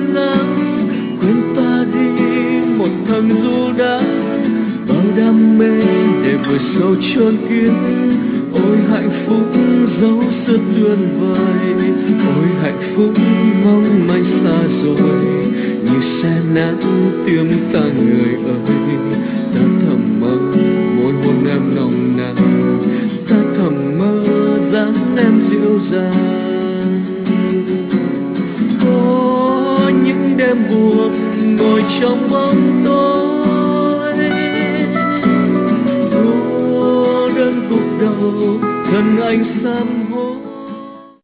nắng, quên ta đi một thằng du đãng, bao đam mê để vượt sâu chôn kín. Ôi hạnh phúc dấu sự tuyệt vời, ôi hạnh phúc mong manh xa rồi, như xe nát tiếng ta người ơi. Ta thầm mơ môi hôn em nồng nàn, ta thầm mơ dáng em dịu dàng. Có những đêm buồn ngồi trong bóng tối, cô đơn gục đầu thân anh sám